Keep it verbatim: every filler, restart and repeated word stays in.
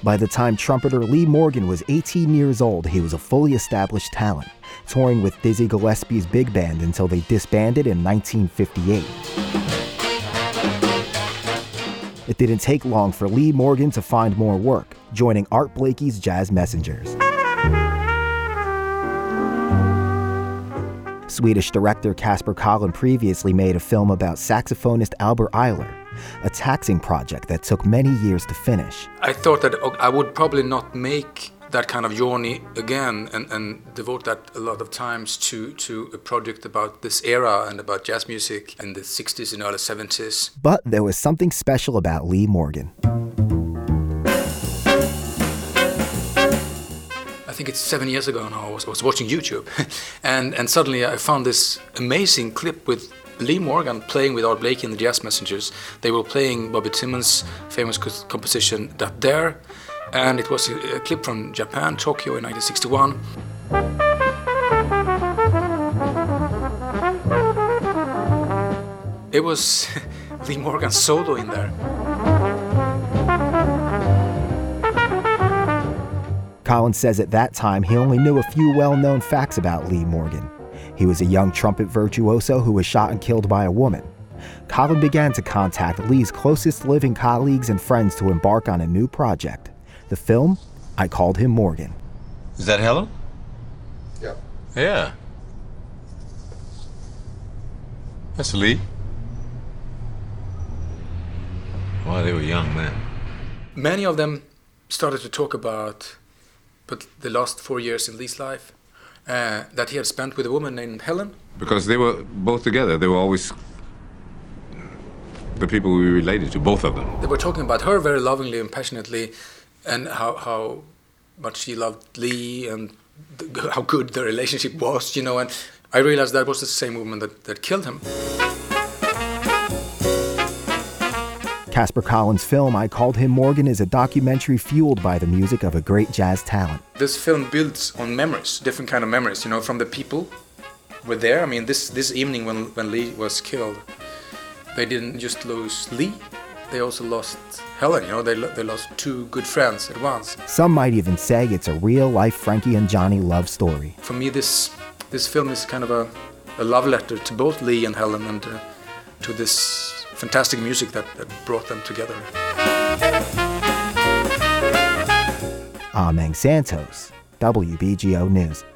By the time trumpeter Lee Morgan was eighteen years old, he was a fully established talent, touring with Dizzy Gillespie's big band until they disbanded in nineteen fifty-eight. It didn't take long for Lee Morgan to find more work, joining Art Blakey's Jazz Messengers. Swedish director Kasper Collin previously made a film about saxophonist Albert Ayler, a taxing project that took many years to finish. I thought that I would probably not make that kind of journey again and, and devote that a lot of times to, to a project about this era and about jazz music in the sixties and early seventies. But there was something special about Lee Morgan. I think it's seven years ago now, I was, I was watching YouTube and, and suddenly I found this amazing clip with Lee Morgan playing with Art Blakey and the Jazz Messengers. They were playing Bobby Timmons' famous composition That There, and it was a, a clip from Japan, Tokyo in nineteen sixty-one. It was Lee Morgan's solo in there. Collins says at that time he only knew a few well-known facts about Lee Morgan. He was a young trumpet virtuoso who was shot and killed by a woman. Collins began to contact Lee's closest living colleagues and friends to embark on a new project. The film, I Called Him Morgan. Is that Helen? Yeah. Yeah. That's Lee. Well, they were young men. Many of them started to talk about but the last four years in Lee's life uh, that he had spent with a woman named Helen. Because they were both together. They were always the people we related to, both of them. They were talking about her very lovingly and passionately and how, how much she loved Lee and the, how good the relationship was, you know. And I realized that was the same woman that, that killed him. Kasper Collins' film, I Called Him Morgan, is a documentary fueled by the music of a great jazz talent. This film builds on memories, different kind of memories, you know, from the people who were there. I mean, this, this evening when, when Lee was killed, they didn't just lose Lee, they also lost Helen, you know, they, they lost two good friends at once. Some might even say it's a real-life Frankie and Johnny love story. For me, this, this film is kind of a, a love letter to both Lee and Helen and uh, to this fantastic music that, that brought them together. I'm Meng Santos, W B G O News.